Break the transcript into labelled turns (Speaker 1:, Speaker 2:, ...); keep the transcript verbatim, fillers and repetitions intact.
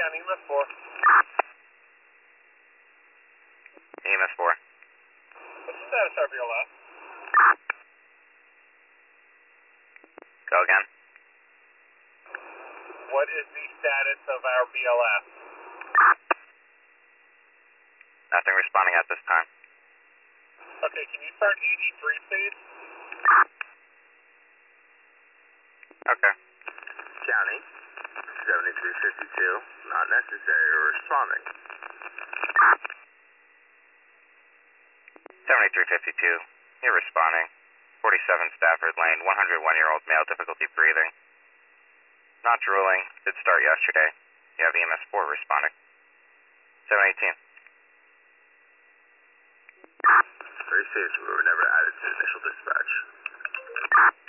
Speaker 1: County, E M S four.
Speaker 2: E M S four.
Speaker 1: What's the status R B L S?
Speaker 2: Go again.
Speaker 1: What is the status of our B L S?
Speaker 2: Nothing responding at this time.
Speaker 1: Okay, can you start eighty-three, please?
Speaker 2: Okay.
Speaker 3: County, seventy-three fifty-two, not necessary or responding.
Speaker 2: seventy-three fifty-two, you're responding. forty-seven Stafford Lane, one hundred one-year-old male, difficulty breathing. Not drooling, did start yesterday. You have E M S four responding. seven eighteen.
Speaker 3: Very safe, we were never added to initial dispatch.